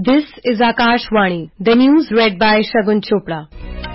This is Akashvani, the news read by Shagun Chopra.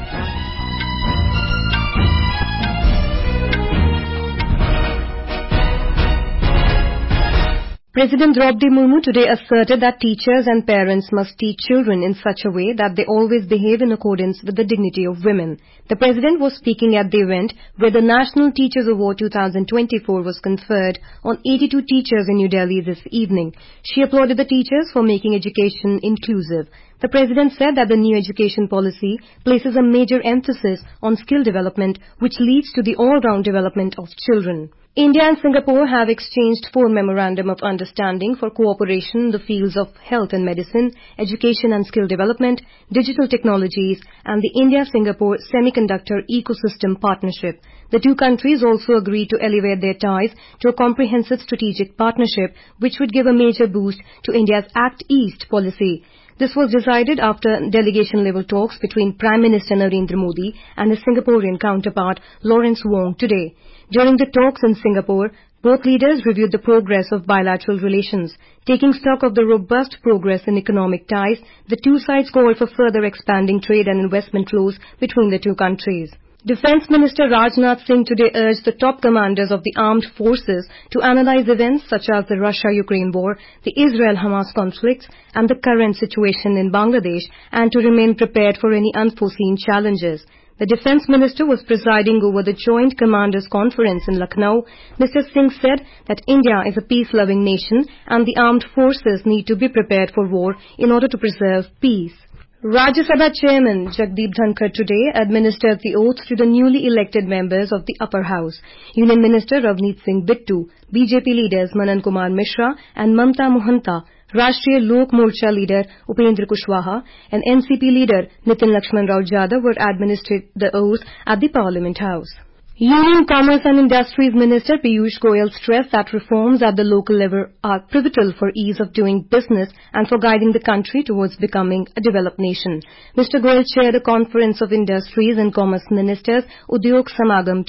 President Draupadi Murmu today asserted that teachers and parents must teach children in such a way that they always behave in accordance with the dignity of women. The president was speaking at the event where the National Teachers Award 2024 was conferred on 82 teachers in New Delhi this evening. She applauded the teachers for making education inclusive. The president said that the new education policy places a major emphasis on skill development, which leads to the all-round development of children. India and Singapore have exchanged 4 memorandum of understanding for cooperation in the fields of health and medicine, education and skill development, digital technologies, and the India-Singapore Semiconductor Ecosystem Partnership. The two countries also agreed to elevate their ties to a comprehensive strategic partnership, which would give a major boost to India's Act East policy. This was decided after delegation-level talks between Prime Minister Narendra Modi and his Singaporean counterpart Lawrence Wong today. During the talks in Singapore, both leaders reviewed the progress of bilateral relations. Taking stock of the robust progress in economic ties, the two sides called for further expanding trade and investment flows between the two countries. Defence Minister Rajnath Singh today urged the top commanders of the armed forces to analyze events such as the Russia-Ukraine war, the Israel-Hamas conflicts, and the current situation in Bangladesh, and to remain prepared for any unforeseen challenges. The Defence Minister was presiding over the Joint Commanders Conference in Lucknow. Mr. Singh said that India is a peace-loving nation and the armed forces need to be prepared for war in order to preserve peace. Rajya Sabha Chairman Jagdeep Dhankar today administered the oath to the newly elected members of the Upper House. Union Minister Ravneet Singh Bittu, BJP leaders Manan Kumar Mishra and Mamta Mohanta, Rashtriya Lok Morcha leader Upendra Kushwaha and NCP leader Nitin Lakshman Rao Jadhav were administered the oath at the Parliament House. Union Commerce and Industries Minister Piyush Goyal stressed that reforms at the local level are pivotal for ease of doing business and for guiding the country towards becoming a developed nation. Mr. Goyal chaired a conference of industries and commerce ministers Udyog Samagam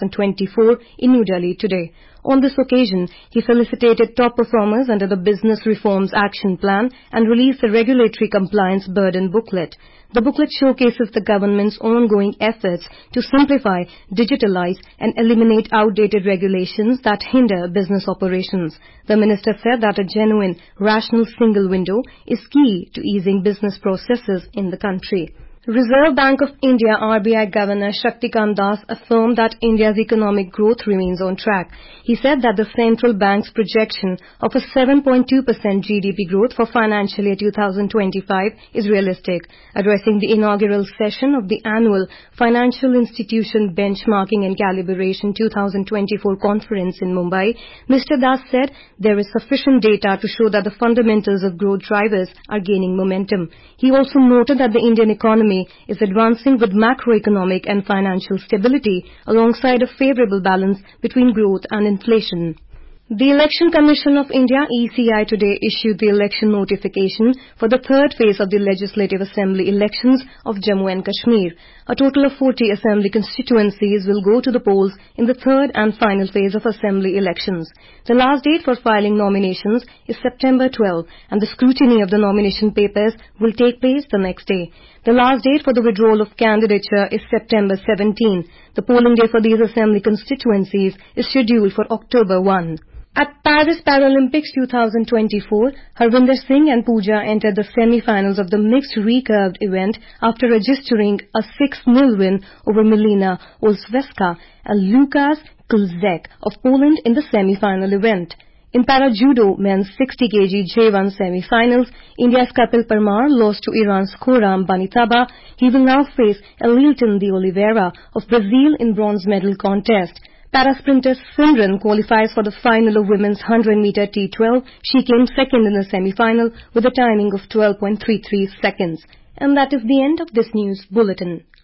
2024 in New Delhi today. On this occasion, he felicitated top performers under the Business Reforms Action Plan and released the Regulatory Compliance Burden booklet. The booklet showcases the government's ongoing efforts to simplify, digitalize and eliminate outdated regulations that hinder business operations. The minister said that a genuine, rational single window is key to easing business processes in the country. Reserve Bank of India RBI Governor Shaktikant Das affirmed that India's economic growth remains on track. He said that the central bank's projection of a 7.2% GDP growth for financial year 2025 is realistic. Addressing the inaugural session of the annual Financial Institution Benchmarking and Calibration 2024 conference in Mumbai, Mr. Das said there is sufficient data to show that the fundamentals of growth drivers are gaining momentum. He also noted that the Indian economy is advancing with macroeconomic and financial stability alongside a favorable balance between growth and inflation. The Election Commission of India ECI today issued the election notification for the third phase of the Legislative Assembly elections of Jammu and Kashmir. A total of 40 assembly constituencies will go to the polls in the third and final phase of assembly elections. The last date for filing nominations is September 12 and the scrutiny of the nomination papers will take place the next day. The last date for the withdrawal of candidature is September 17. The polling day for these assembly constituencies is scheduled for October 1. At Paris Paralympics 2024, Harvinder Singh and Pooja entered the semi-finals of the mixed recurved event after registering a 6-0 win over Milena Olszewska and Lukasz Kulczek of Poland in the semi-final event. In para-judo men's 60 kg J1 semi-finals, India's Kapil Parmar lost to Iran's Khorram Banitaba. He will now face Elilton de Oliveira of Brazil in bronze medal contest. Para-sprinter Simran qualifies for the final of women's 100-meter T12. She came second in the semi-final with a timing of 12.33 seconds. And that is the end of this news bulletin.